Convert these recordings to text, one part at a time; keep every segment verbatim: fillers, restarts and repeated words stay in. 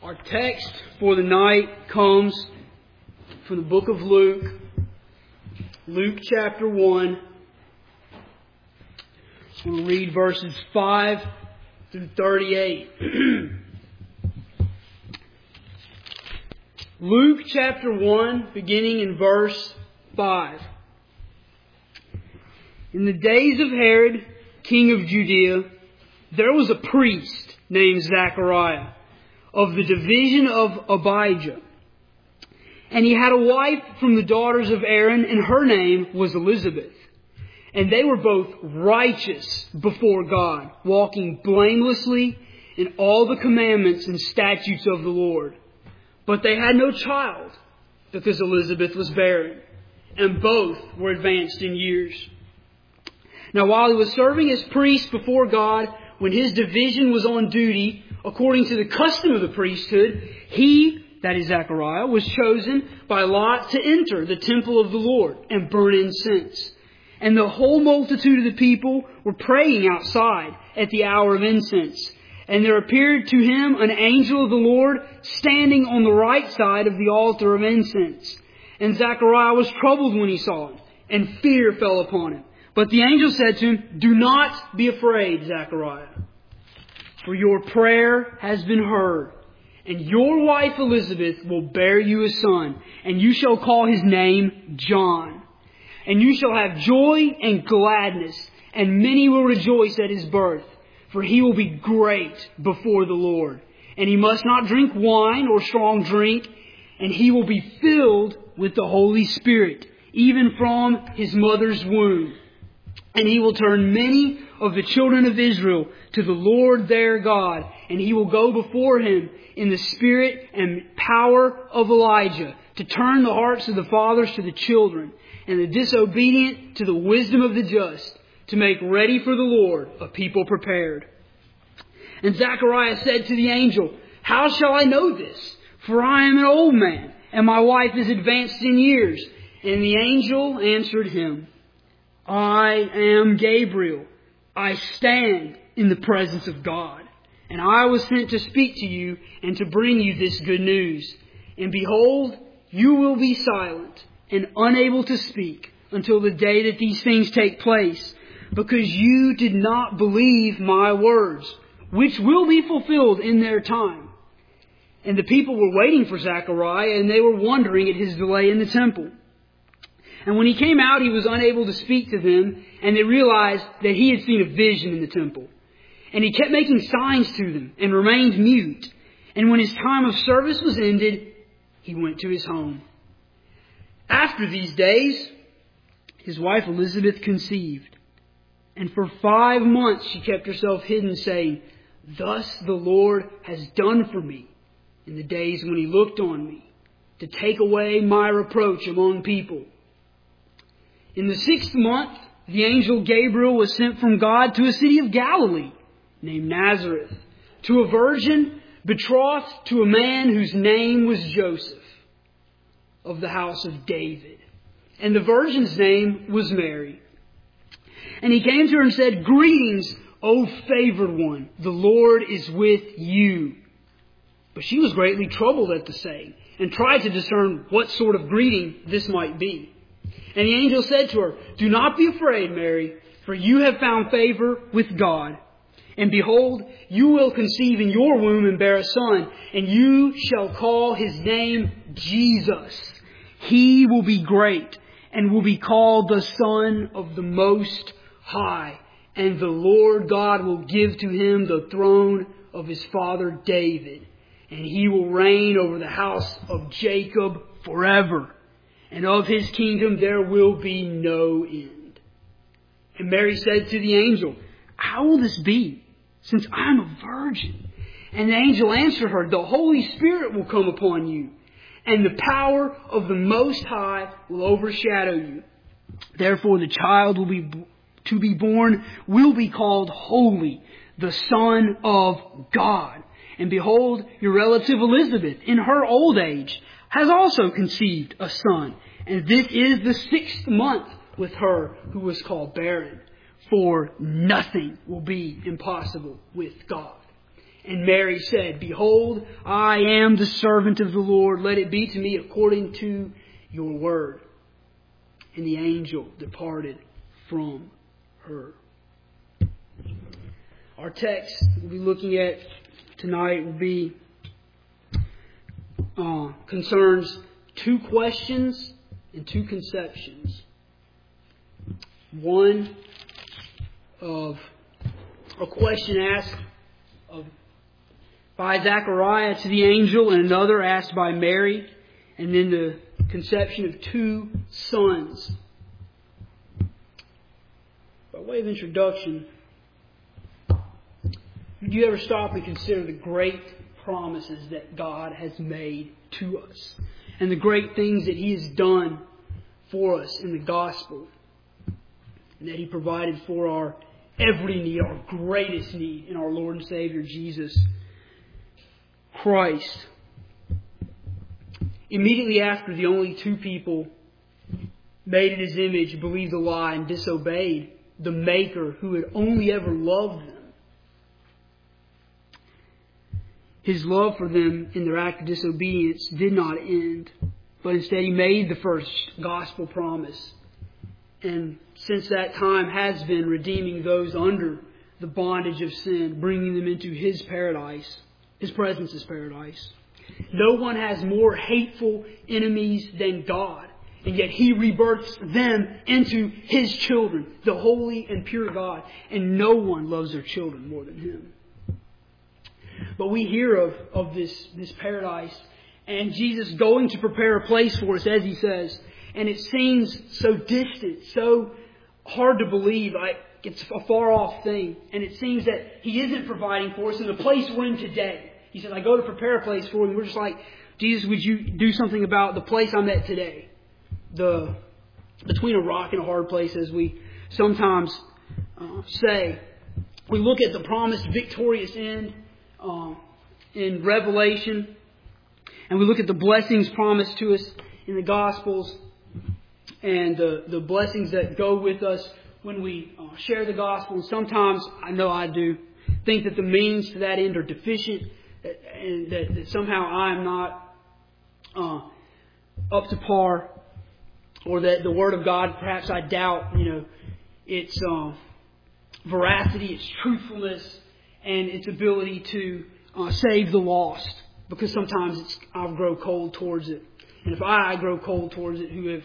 Our text for the night comes from the book of Luke, Luke chapter one. We'll read verses five through thirty-eight. Luke chapter one, beginning in verse five. In the days of Herod, king of Judea, there was a priest named Zachariah, of the division of Abijah. And he had a wife from the daughters of Aaron, and her name was Elizabeth. And they were both righteous before God, walking blamelessly in all the commandments and statutes of the Lord. But they had no child, because Elizabeth was barren, and both were advanced in years. Now while he was serving as priest before God, when his division was on duty, according to the custom of the priesthood, he, that is Zachariah, was chosen by lot to enter the temple of the Lord and burn incense. And the whole multitude of the people were praying outside at the hour of incense. And there appeared to him an angel of the Lord standing on the right side of the altar of incense. And Zachariah was troubled when he saw him, and fear fell upon him. But the angel said to him, "Do not be afraid, Zachariah, for your prayer has been heard, and your wife Elizabeth will bear you a son, and you shall call his name John. And you shall have joy and gladness, and many will rejoice at his birth, for he will be great before the Lord. And he must not drink wine or strong drink, and he will be filled with the Holy Spirit, even from his mother's womb. And he will turn many of the children of Israel to the Lord their God. And he will go before him in the spirit and power of Elijah, to turn the hearts of the fathers to the children, and the disobedient to the wisdom of the just, to make ready for the Lord a people prepared." And Zachariah said to the angel, "How shall I know this? For I am an old man, and my wife is advanced in years." And the angel answered him, "I am Gabriel. I stand in the presence of God. And I was sent to speak to you and to bring you this good news. And behold, you will be silent and unable to speak until the day that these things take place, because you did not believe my words, which will be fulfilled in their time." And the people were waiting for Zechariah, and they were wondering at his delay in the temple. And when he came out, he was unable to speak to them, and they realized that he had seen a vision in the temple. And he kept making signs to them and remained mute. And when his time of service was ended, he went to his home. After these days, his wife Elizabeth conceived. And for five months she kept herself hidden, saying, "Thus the Lord has done for me in the days when he looked on me, to take away my reproach among people." In the sixth month, the angel Gabriel was sent from God to a city of Galilee named Nazareth, to a virgin betrothed to a man whose name was Joseph, of the house of David. And the virgin's name was Mary. And he came to her and said, "Greetings, O favored one, the Lord is with you." But she was greatly troubled at the saying, and tried to discern what sort of greeting this might be. And the angel said to her, "Do not be afraid, Mary, for you have found favor with God. And behold, you will conceive in your womb and bear a son, and you shall call his name Jesus. He will be great and will be called the Son of the Most High. And the Lord God will give to him the throne of his father David. And he will reign over the house of Jacob forever. And of his kingdom there will be no end." And Mary said to the angel, "How will this be, since I am a virgin?" And the angel answered her, "The Holy Spirit will come upon you, and the power of the Most High will overshadow you. Therefore the child will be to be born will be called Holy, the Son of God. And behold, your relative Elizabeth, in her old age, has also conceived a son. And this is the sixth month with her who was called barren. For nothing will be impossible with God." And Mary said, Behold, I am the servant of the Lord. Let it be to me according to your word. And the angel departed from her. Our text we'll be looking at tonight will be uh, concerns two questions and two conceptions. One of a question asked of by Zechariah to the angel, and another asked by Mary, and then the conception of two sons. By way of introduction, did you ever stop and consider the great promises that God has made to us and the great things that He has done for us in the gospel, and that He provided for our every need, our greatest need in our Lord and Savior Jesus Christ? Immediately after the only two people made in His image believed the lie and disobeyed the Maker who had only ever loved them, His love for them in their act of disobedience did not end, but instead He made the first gospel promise, and since that time has been redeeming those under the bondage of sin, bringing them into His paradise. His presence is paradise. No one has more hateful enemies than God, and yet He rebirths them into His children, the holy and pure God, and no one loves their children more than Him. But we hear of, of this, this paradise and Jesus going to prepare a place for us, as He says. And it seems so distant, so hard to believe. Like it's a far off thing. And it seems that He isn't providing for us in the place we're in today. He said, I go to prepare a place for you. We're just like, Jesus, would you do something about the place I'm at today? The between a rock and a hard place, as we sometimes uh, say. We look at the promised victorious end uh, in Revelation. And we look at the blessings promised to us in the Gospels, and the, the blessings that go with us when we uh, share the Gospel. And sometimes, I know I do, think that the means to that end are deficient, and that, that somehow I'm not uh, up to par, or that the Word of God, perhaps I doubt, you know, its uh, veracity, its truthfulness, and its ability to uh, save the lost. Because sometimes it's, I'll grow cold towards it. And if I, I grow cold towards it, who have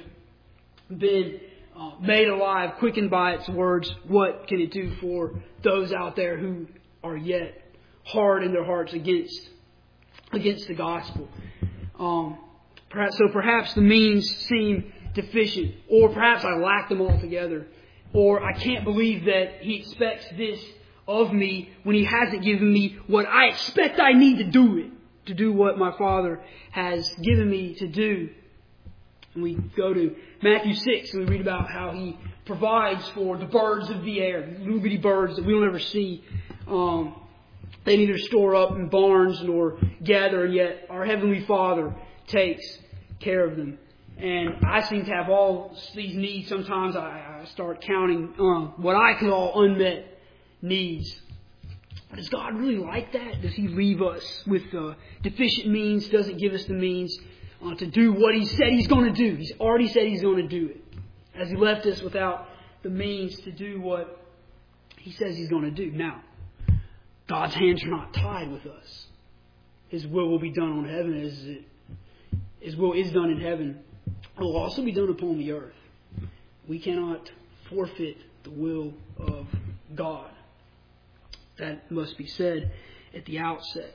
been uh, made alive, quickened by its words, what can it do for those out there who are yet hard in their hearts against against the gospel? Um, perhaps so. Perhaps the means seem deficient, or perhaps I lack them altogether, or I can't believe that He expects this of me when He hasn't given me what I expect I need to do it. To do what my Father has given me to do. And we go to Matthew six and we read about how He provides for the birds of the air, little bitty birds that we don't ever see. Um, they neither store up in barns nor gather, and yet our Heavenly Father takes care of them. And I seem to have all these needs. Sometimes I, I start counting uh, what I call unmet needs. Does God really like that? Does He leave us with uh, deficient means? Doesn't give us the means uh, to do what He said He's going to do? He's already said He's going to do it. As He left us without the means to do what He says He's going to do. Now, God's hands are not tied with us. His will will be done on heaven as it, His will is done in heaven. It will also be done upon the earth. We cannot forfeit the will of God. That must be said at the outset.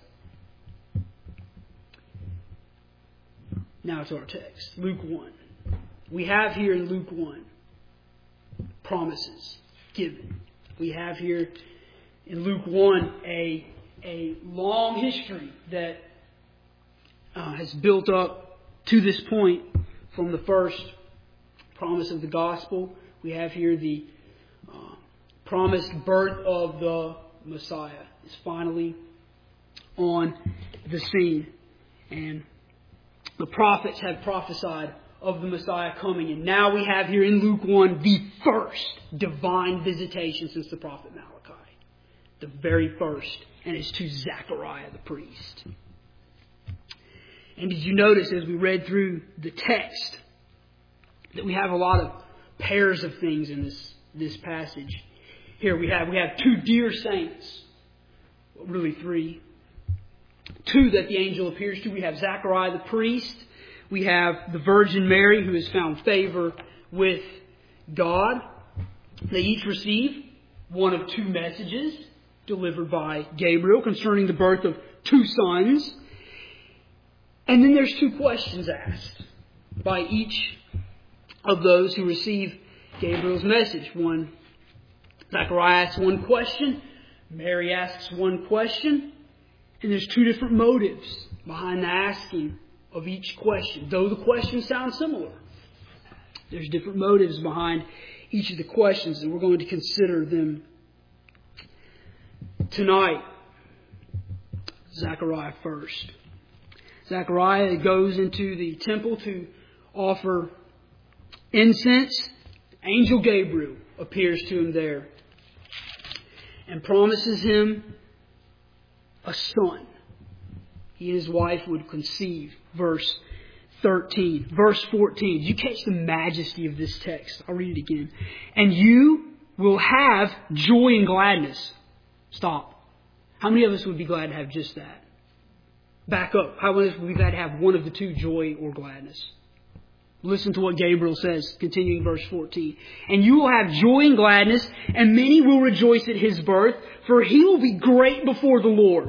Now to our text, Luke one. We have here in Luke one promises given. We have here in Luke one a, a long history that uh, has built up to this point from the first promise of the gospel. We have here the uh, promised birth of the Messiah is finally on the scene. And the prophets have prophesied of the Messiah coming. And now we have here in Luke one the first divine visitation since the prophet Malachi. The very first. And it's to Zechariah the priest. And did you notice as we read through the text that we have a lot of pairs of things in this, this passage? Here we have we have two dear saints. Well, really three. Two that the angel appears to. We have Zechariah the priest. We have the Virgin Mary who has found favor with God. They each receive one of two messages delivered by Gabriel concerning the birth of two sons. And then there's two questions asked by each of those who receive Gabriel's message. One, Zechariah asks one question, Mary asks one question, and there's two different motives behind the asking of each question. Though the questions sound similar, there's different motives behind each of the questions, and we're going to consider them tonight. Zechariah first. Zechariah goes into the temple to offer incense. Angel Gabriel appears to him there and promises him a son. He and his wife would conceive. Verse thirteen. Verse fourteen. Did you catch the majesty of this text? I'll read it again. And you will have joy and gladness. Stop. How many of us would be glad to have just that? Back up. How many of us would be glad to have one of the two, joy or gladness? Listen to what Gabriel says, continuing verse fourteen. And you will have joy and gladness, and many will rejoice at his birth, for he will be great before the Lord.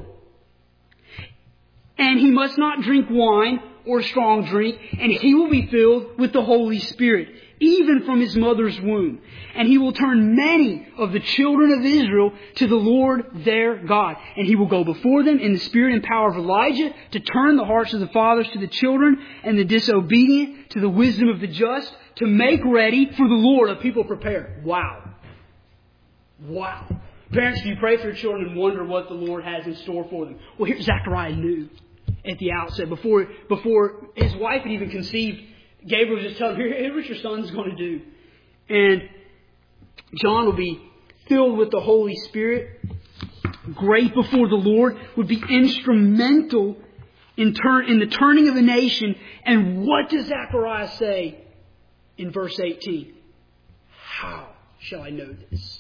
And he must not drink wine or strong drink, and he will be filled with the Holy Spirit, even from his mother's womb. And he will turn many of the children of Israel to the Lord their God. And he will go before them in the spirit and power of Elijah to turn the hearts of the fathers to the children and the disobedient to the wisdom of the just, to make ready for the Lord a people prepared. Wow. Wow. Parents, do you pray for your children and wonder what the Lord has in store for them? Well, here Zechariah knew at the outset, before, before his wife had even conceived, Gabriel just told him, here, here's what your son's going to do. And John will be filled with the Holy Spirit, great before the Lord, would be instrumental in, turn, in the turning of a nation. And what does Zechariah say in verse eighteen? How shall I know this?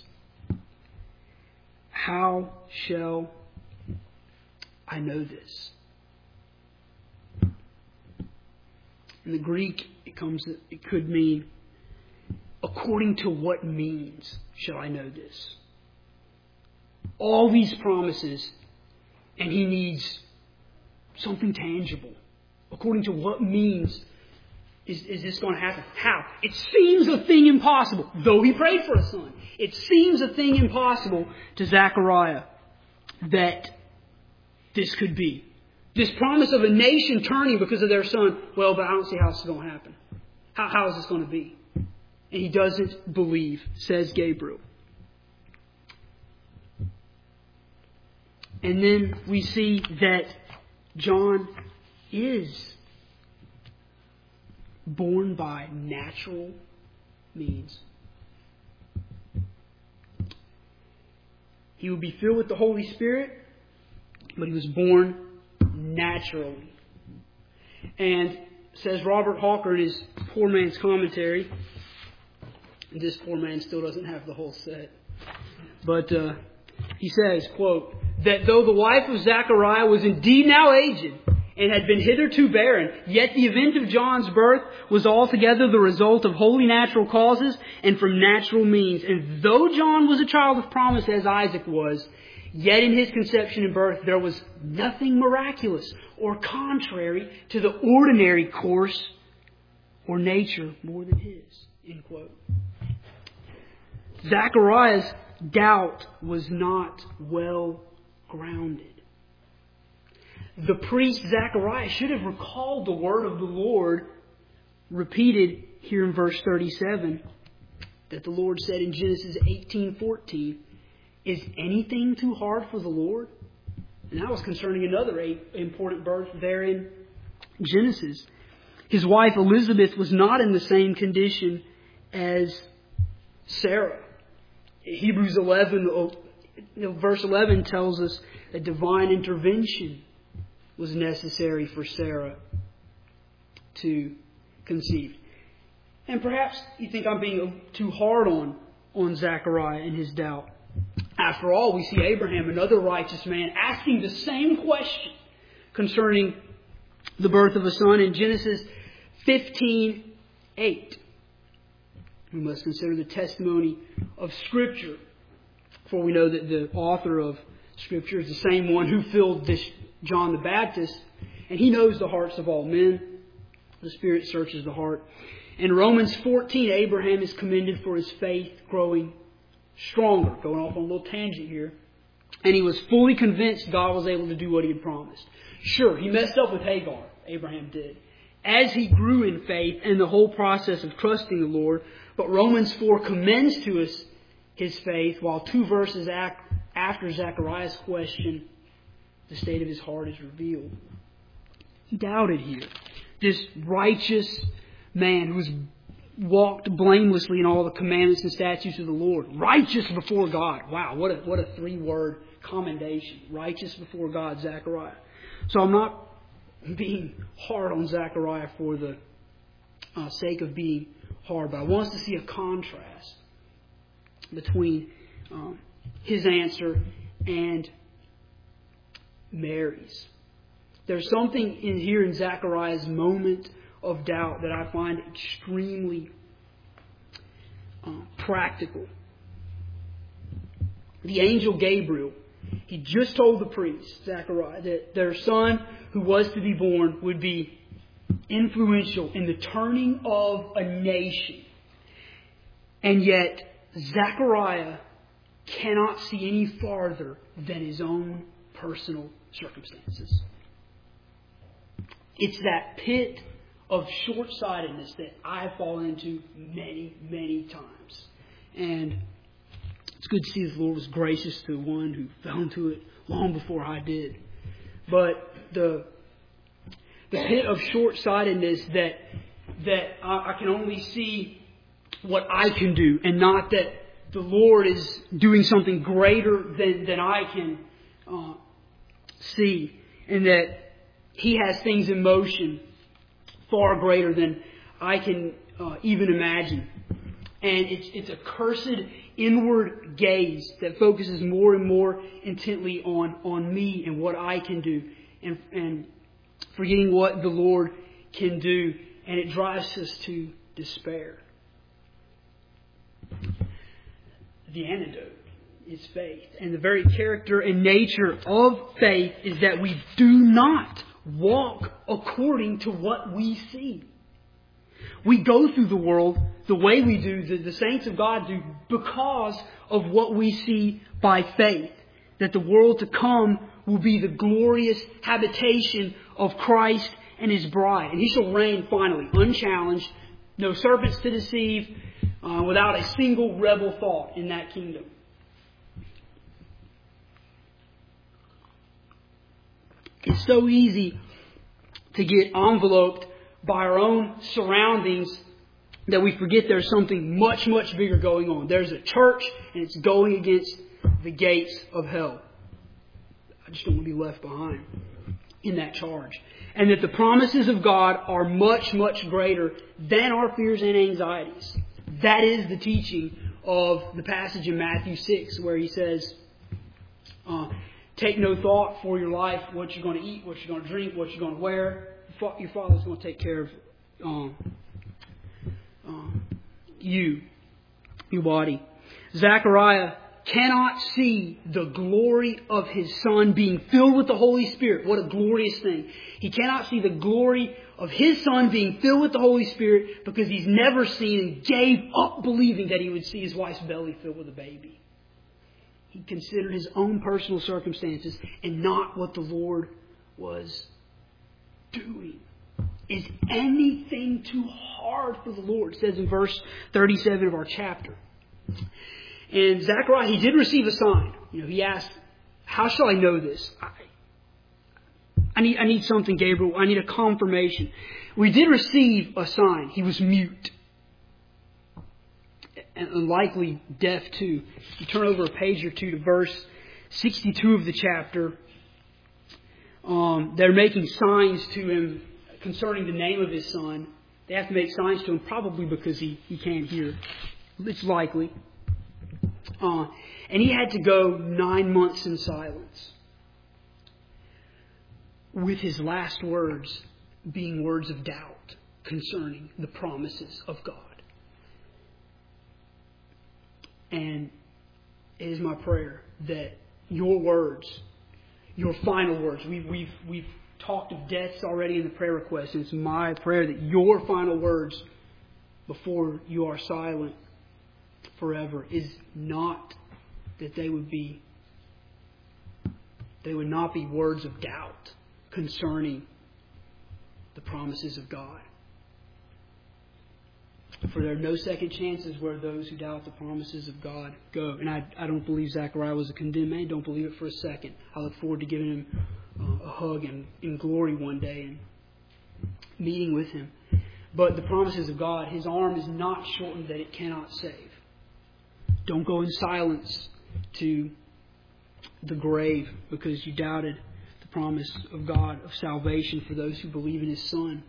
How shall I know this? In the Greek, it comes. It could mean, according to what means shall I know this? All these promises, and he needs something tangible. According to what means is, is this going to happen? How? It seems a thing impossible, though he prayed for a son. It seems a thing impossible to Zechariah that this could be. This promise of a nation turning because of their son. Well, but I don't see how this is going to happen. How, how is this going to be? And he doesn't believe, says Gabriel. And then we see that John is born by natural means. He would be filled with the Holy Spirit, but he was born naturally. And says Robert Hawker in his Poor Man's Commentary, and this poor man still doesn't have the whole set, but uh, he says, quote, that though the wife of Zechariah was indeed now aged and had been hitherto barren, yet the event of John's birth was altogether the result of wholly natural causes and from natural means. And though John was a child of promise as Isaac was, yet in his conception and birth there was nothing miraculous or contrary to the ordinary course or nature more than his. End quote. Zechariah's doubt was not well grounded. The priest Zechariah should have recalled the word of the Lord repeated here in verse thirty-seven that the Lord said in Genesis eighteen fourteen, is anything too hard for the Lord? And that was concerning another important birth there in Genesis. His wife Elizabeth was not in the same condition as Sarah. Hebrews eleven you know, verse eleven tells us that divine intervention was necessary for Sarah to conceive. And perhaps you think I'm being too hard on, on Zechariah and his doubt. After all, we see Abraham, another righteous man, asking the same question concerning the birth of a son in Genesis fifteen eight. We must consider the testimony of Scripture, for we know that the author of Scripture is the same one who filled this John the Baptist, and he knows the hearts of all men. The Spirit searches the heart. In Romans fourteen, Abraham is commended for his faith growing stronger. Going off on a little tangent here. And he was fully convinced God was able to do what he had promised. Sure, he messed up with Hagar. Abraham did. As he grew in faith and the whole process of trusting the Lord. But Romans four commends to us his faith, while two verses after Zechariah's question, the state of his heart is revealed. He doubted here. This righteous man who's walked blamelessly in all the commandments and statutes of the Lord. Righteous before God. Wow, what a, what a three-word commendation. Righteous before God, Zechariah. So I'm not being hard on Zechariah for the uh, sake of being hard, but I want us to see a contrast between um, his answer and Mary's. There's something in here in Zechariah's moment of doubt that I find extremely uh, practical. The angel Gabriel, he just told the priest, Zechariah, that their son who was to be born would be influential in the turning of a nation. And yet, Zechariah cannot see any farther than his own personal circumstances. It's that pit of short-sightedness that I fall into many, many times. And it's good to see the Lord was gracious to one who fell into it long before I did. But the the pit of short-sightedness that that I, I can only see what I can do, and not that the Lord is doing something greater than, than I can uh, see, and that He has things in motion far greater than I can uh, even imagine. And it's, it's a cursed inward gaze that focuses more and more intently on, on me and what I can do, and, and forgetting what the Lord can do. And it drives us to despair. The antidote is faith. And the very character and nature of faith is that we do not walk according to what we see. We go through the world the way we do, the, the saints of God do, because of what we see by faith. That the world to come will be the glorious habitation of Christ and His bride. And He shall reign finally, unchallenged, no serpents to deceive, uh, without a single rebel thought in that kingdom. It's so easy to get enveloped by our own surroundings that we forget there's something much, much bigger going on. There's a church and it's going against the gates of hell. I just don't want to be left behind in that charge. And that the promises of God are much, much greater than our fears and anxieties. That is the teaching of the passage in Matthew six where He says, uh, take no thought for your life, what you're going to eat, what you're going to drink, what you're going to wear. Your Father's going to take care of um, um, you, your body. Zechariah cannot see the glory of his son being filled with the Holy Spirit. What a glorious thing. He cannot see the glory of his son being filled with the Holy Spirit because he's never seen and gave up believing that he would see his wife's belly filled with a baby. He considered his own personal circumstances and not what the Lord was doing. Is anything too hard for the Lord? It says in verse thirty-seven of our chapter. And Zechariah, he did receive a sign. You know, he asked, how shall I know this? I, I need I need something, Gabriel. I need a confirmation. We did receive a sign. He was mute. and likely deaf too. You turn over a page or two to verse sixty-two of the chapter. Um, they're making signs to him concerning the name of his son. They have to make signs to him probably because he, he can't hear. It's likely. Uh, and he had to go nine months in silence, with his last words being words of doubt concerning the promises of God. And it is my prayer that your words, your final words, we've, we've, we've talked of deaths already in the prayer request. It's my prayer that your final words before you are silent forever is not that they would be, they would not be words of doubt concerning the promises of God. For there are no second chances where those who doubt the promises of God go. And I, I don't believe Zechariah was a condemned man. Don't believe it for a second. I look forward to giving him uh, a hug and in glory one day and meeting with him. But the promises of God, His arm is not shortened that it cannot save. Don't go in silence to the grave because you doubted the promise of God of salvation for those who believe in His Son.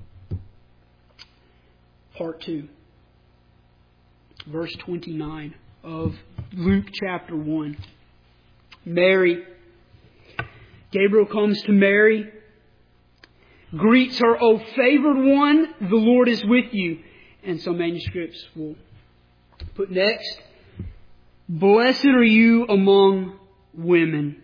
Part two, verse twenty-nine of Luke chapter one. Mary. Gabriel comes to Mary, greets her, "O favored one, the Lord is with you." And some manuscripts will put next, "Blessed are you among women."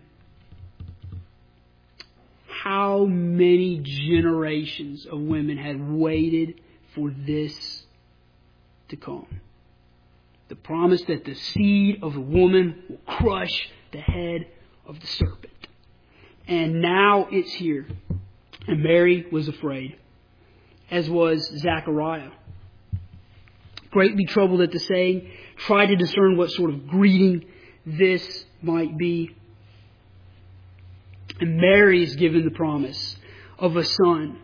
How many generations of women had waited for this to come? The promise that the seed of the woman will crush the head of the serpent. And now it's here. And Mary was afraid, as was Zechariah. Greatly troubled at the saying, tried to discern what sort of greeting this might be. And Mary is given the promise of a son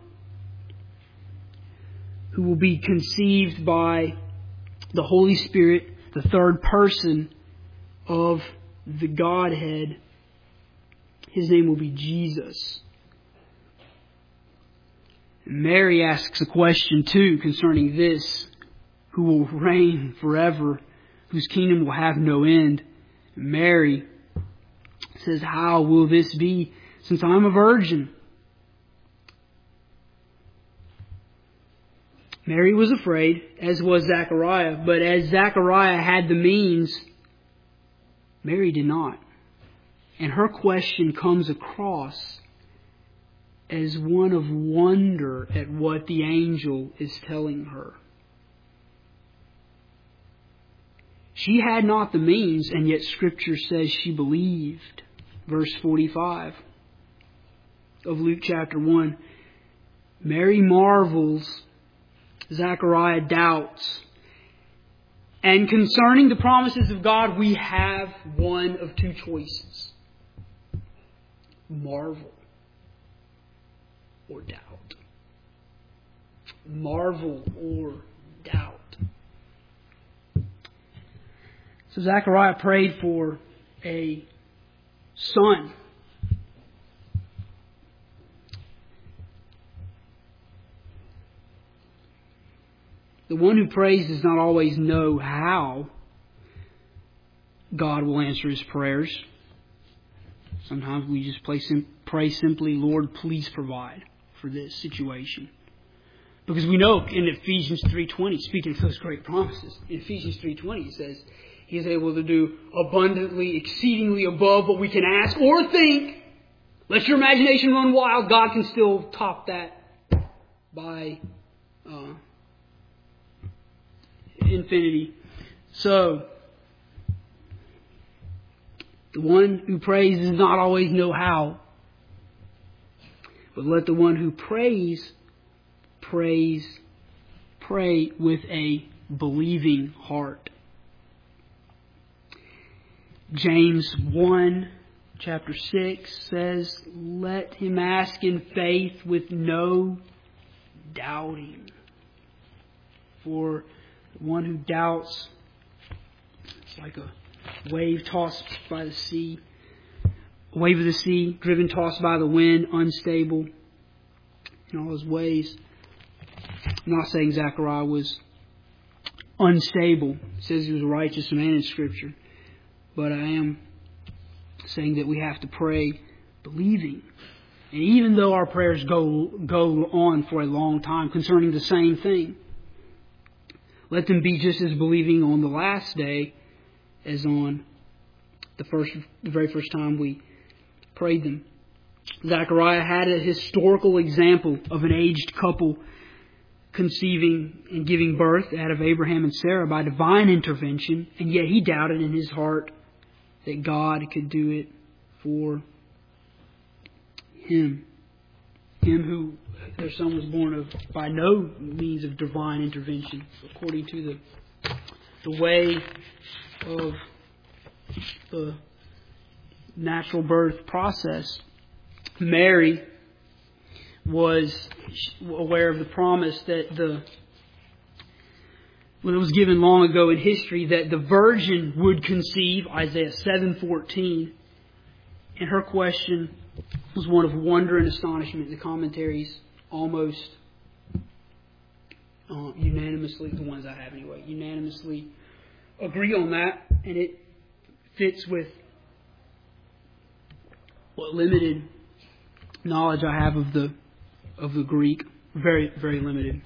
who will be conceived by the Holy Spirit, the third person of the Godhead. His name will be Jesus. Mary asks a question too concerning this, who will reign forever, whose kingdom will have no end. Mary says, "How will this be, since I'm a virgin?" Mary was afraid, as was Zechariah, but as Zechariah had the means, Mary did not. And her question comes across as one of wonder at what the angel is telling her. She had not the means, and yet Scripture says she believed. Verse forty-five of Luke chapter one. Mary marvels, Zechariah doubts. And concerning the promises of God, we have one of two choices. Marvel or doubt. Marvel or doubt. So Zechariah prayed for a son. The one who prays does not always know how God will answer his prayers. Sometimes we just pray, pray simply, "Lord, please provide for this situation." Because we know in Ephesians three twenty, speaking of those great promises, in Ephesians three twenty it says He is able to do abundantly, exceedingly above what we can ask or think. Let your imagination run wild. God can still top that by uh, infinity. So, the one who prays does not always know how. But let the one who prays, praise, pray with a believing heart. James one, chapter six says, "Let him ask in faith with no doubting." For the one who doubts like a wave tossed by the sea. A wave of the sea, driven, tossed by the wind, unstable in all his ways. I'm not saying Zechariah was unstable. It says he was a righteous man in Scripture. But I am saying that we have to pray believing. And even though our prayers go go on for a long time concerning the same thing, let them be just as believing on the last day as on the first, the very first time we prayed them. Zechariah had a historical example of an aged couple conceiving and giving birth out of Abraham and Sarah by divine intervention, and yet he doubted in his heart that God could do it for him. Him who their son was born of by no means of divine intervention, according to the the way of the natural birth process. Mary was aware of the promise that the when it was given long ago in history that the virgin would conceive, Isaiah seven fourteen, and her question was one of wonder and astonishment. The commentaries almost uh, unanimously, the ones I have anyway, unanimously agree on that, and it fits with what limited knowledge I have of the of the Greek. Very, very limited.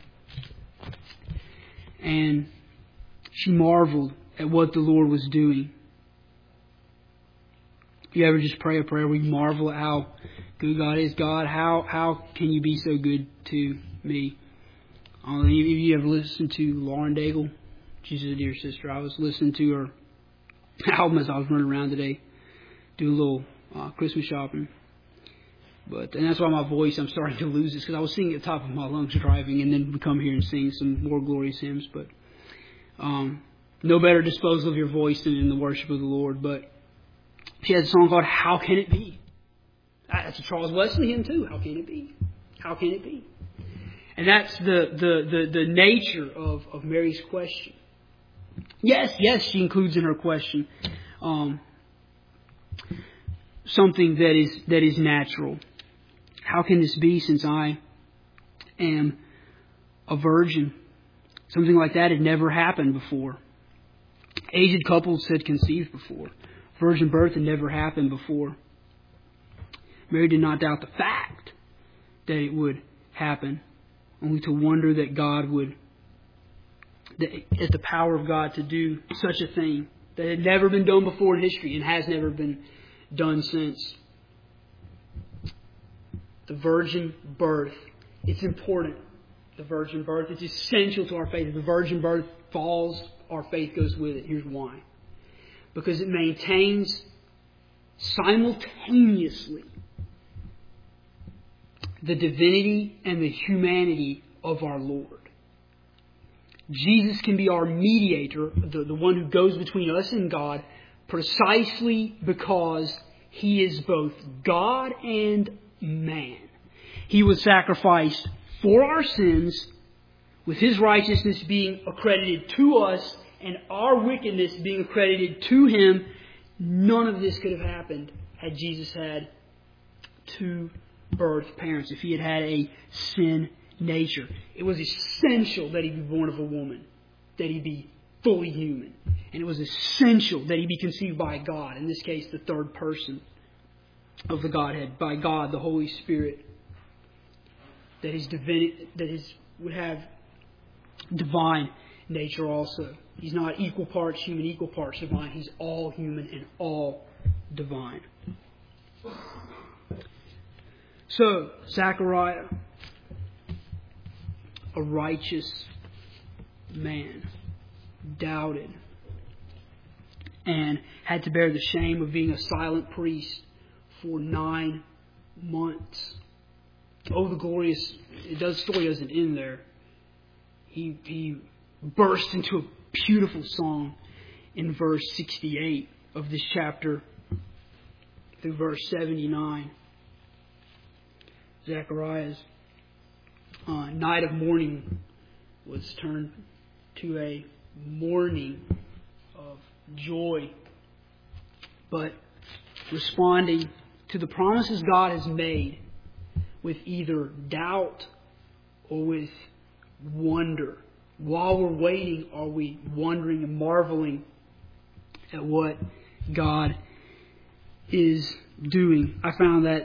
And she marveled at what the Lord was doing. You ever just pray a prayer where you marvel at how good God is? God, how how can you be so good to me? Um, any of you ever listened to Lauren Daigle? She's a dear sister. I was listening to her album as I was running around today, doing a little uh, Christmas shopping. But and that's why my voice, I'm starting to lose it, because I was singing at the top of my lungs driving, and then we come here and sing some more glorious hymns. But um, no better disposal of your voice than in the worship of the Lord. But she has a song called "How Can It Be?" That's a Charles Wesley hymn too. How can it be? How can it be? And that's the the the, the nature of, of Mary's question. Yes, yes, she includes in her question um, something that is that is natural. How can this be, since I am a virgin? Something like that had never happened before. Aged couples had conceived before. Virgin birth had never happened before. Mary did not doubt the fact that it would happen, only to wonder that God would, that at the power of God to do such a thing that had never been done before in history and has never been done since. The virgin birth, it's important. The virgin birth, it's essential to our faith. If the virgin birth falls, our faith goes with it. Here's why. Because it maintains simultaneously the divinity and the humanity of our Lord. Jesus can be our mediator, the, the one who goes between us and God, precisely because He is both God and man. He was sacrificed for our sins, with His righteousness being accredited to us and our wickedness being accredited to Him. None of this could have happened had Jesus had two birth parents, if He had had a sin nature. It was essential that He be born of a woman, that He be fully human. And it was essential that He be conceived by God, in this case the third person of the Godhead, by God the Holy Spirit, that His divinity, that His would have divine nature also. He's not equal parts human, equal parts divine. He's all human and all divine. So, Zechariah, a righteous man, doubted and had to bear the shame of being a silent priest for nine months. Oh, the glorious, it does, story doesn't end there. He, he burst into a beautiful song in verse sixty-eight of this chapter through verse seventy-nine. Zechariah's uh, night of mourning was turned to a morning of joy, but responding to the promises God has made with either doubt or with wonder. While we're waiting, are we wondering and marveling at what God is doing? I found that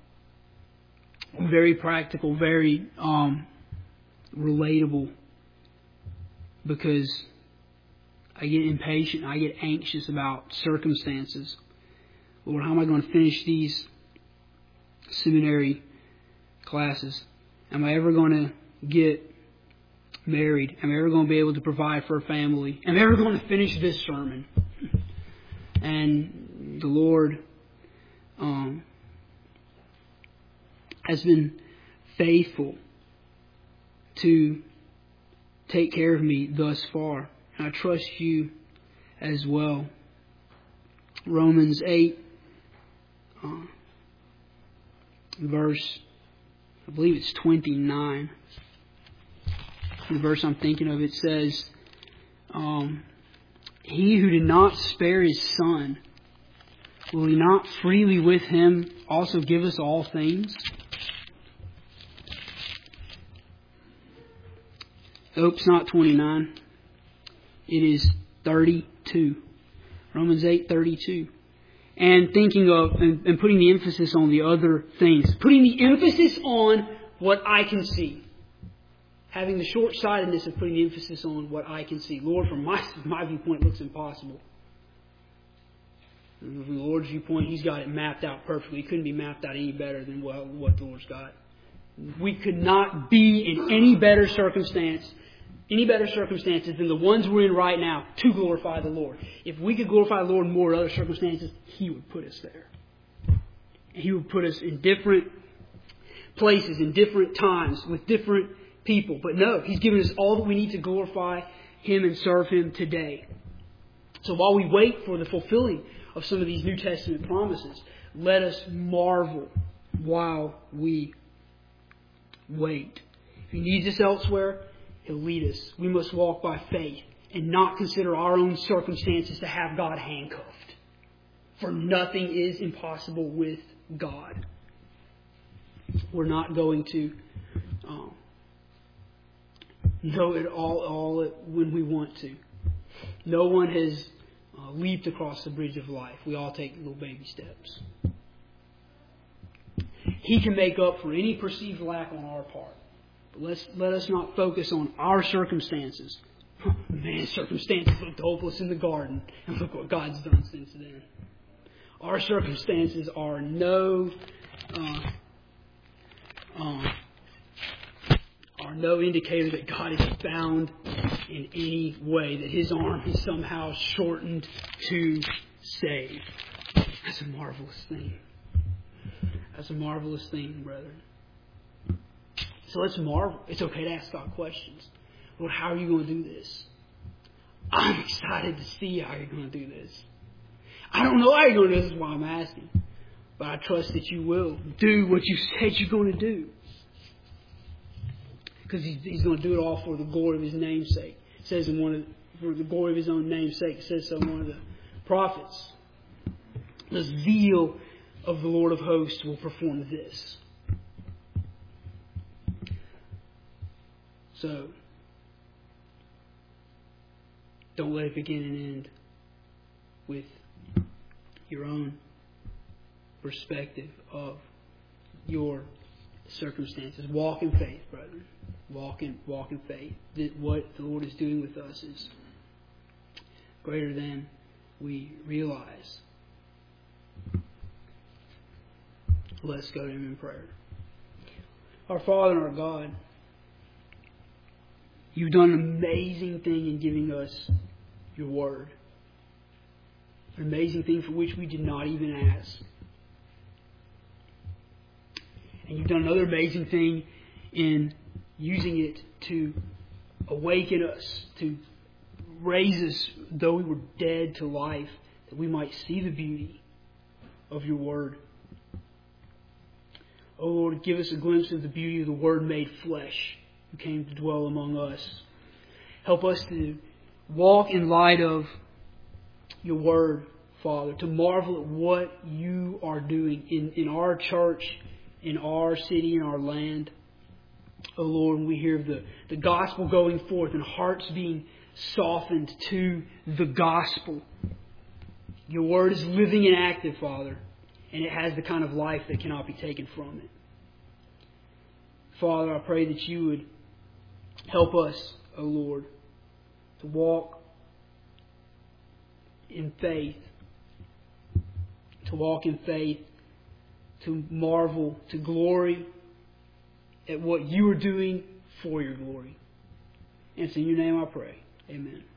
very practical, very um, relatable, because I get impatient, I get anxious about circumstances. Lord, how am I going to finish these seminary classes? Am I ever going to get married? Am I ever going to be able to provide for a family? Am I ever going to finish this sermon? And the Lord um, has been faithful to take care of me thus far. And I trust you as well. Romans eight, uh, verse, I believe it's twenty-nine. The verse I'm thinking of, it says, um, He who did not spare His Son, will He not freely with Him also give us all things? Nope, it's not twenty-nine. It is thirty-two. Romans eight thirty-two. And thinking of, and, and putting the emphasis on the other things. Putting the emphasis on what I can see. Having the short-sightedness of putting the emphasis on what I can see. Lord, from my, my viewpoint, it looks impossible. And from the Lord's viewpoint, He's got it mapped out perfectly. It couldn't be mapped out any better than what, what the Lord's got. We could not be in any better circumstance, any better circumstances than the ones we're in right now to glorify the Lord. If we could glorify the Lord in more other circumstances, He would put us there. He would put us in different places, in different times, with different people. But no, He's given us all that we need to glorify Him and serve Him today. So while we wait for the fulfilling of some of these New Testament promises, let us marvel while we wait. If He needs us elsewhere, He'll lead us. We must walk by faith and not consider our own circumstances to have God handcuffed. For nothing is impossible with God. We're not going to um, know it all, all when we want to. No one has uh, leaped across the bridge of life. We all take little baby steps. He can make up for any perceived lack on our part. But let's, let us not focus on our circumstances. Man, circumstances looked hopeless in the garden. And look what God's done since then. Our circumstances are no... Uh, uh, are no indicator that God is bound in any way, that His arm is somehow shortened to save. That's a marvelous thing. That's a marvelous thing, brethren. So let's marvel. It's okay to ask God questions. Lord, how are you going to do this? I'm excited to see how you're going to do this. I don't know how you're going to do this. This is why I'm asking. But I trust that you will do what you said you're going to do. Because he's, he's going to do it all for the glory of His name's sake. It says in one of the, for the glory of His own name's sake. It says so in one of the prophets. The zeal of the Lord of hosts will perform this. So, don't let it begin and end with your own perspective of your circumstances. Walk in faith, brethren. Walk in, walk in faith. That what the Lord is doing with us is greater than we realize. Let's go to Him in prayer. Our Father and our God, You've done an amazing thing in giving us Your Word. An amazing thing for which we did not even ask. And You've done another amazing thing in using it to awaken us, to raise us, though we were dead, to life, that we might see the beauty of Your Word. Oh Lord, give us a glimpse of the beauty of the Word made flesh, who came to dwell among us. Help us to walk in light of your word, Father, to marvel at what you are doing in, in our church, in our city, in our land. Oh Lord, when we hear of the, the gospel going forth and hearts being softened to the gospel. Your word is living and active, Father, and it has the kind of life that cannot be taken from it. Father, I pray that you would help us, O Lord, to walk in faith, to walk in faith, to marvel, to glory at what you are doing for your glory. And it's in your name I pray. Amen.